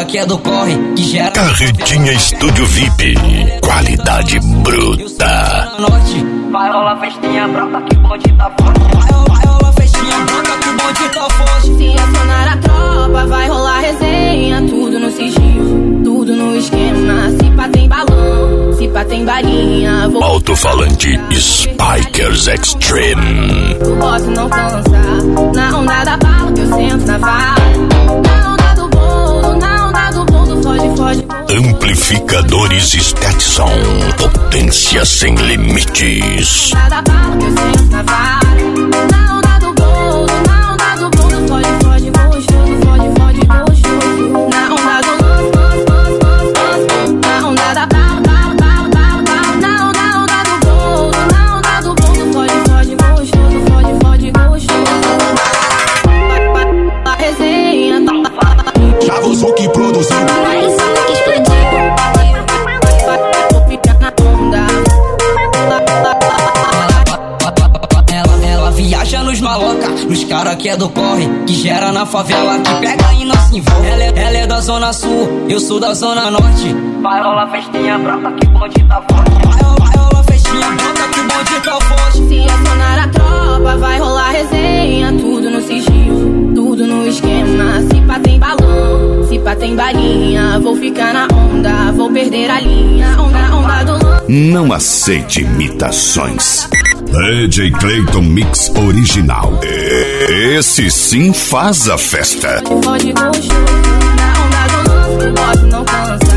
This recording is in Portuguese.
que é do corre, que gera. Carretinha Estúdio VIP, qualidade bruta. Vai rolar festinha brota que o bonde tá forte. Vai rolar festinha brota que o bonde tá forte. Se acionar a tropa, vai rolar resenha. Tudo no sigilo, tudo no esquema. Se pá tem balão, se pá tem balinha. Alto-falante Spikers Extreme. O boss não cansa, na onda da bala que eu sento na vara. Na onda do bolo, na onda do bolo, foge, foge. Amplificadores Stetson, potência sem limites. Na onda da bala que eu sento na vara. Na onda do bolo, na onda do bolo, foge, foge, gostoso, foge, foge, gostoso. Na onda do na onda da bala, bala, bala, bala, bala. Na onda do bolo, na onda do bolo, foge, foge, gostoso, foge, foge, gostoso. A resenha Já você que produziu. Ela viaja nos maloca, nos cara que é do corre, que gera na favela, que pega e não se envolve. Ela é da zona sul, eu sou da zona norte. Vai rolar festinha brota que o bonde tá forte. Vai rolar festinha brota que o bonde tá forte. Se acionar a tropa, vai rolar resenha. Tudo no sigilo, tudo no esquema. Se pá tem balão, se pá tem balinha. Vou ficar na onda, vou perder a linha. Onda do Não aceite imitações. DJ Clayton Mix Original. Esse sim faz a festa. pode gostoso. Na onda do lance, o boss não cansa.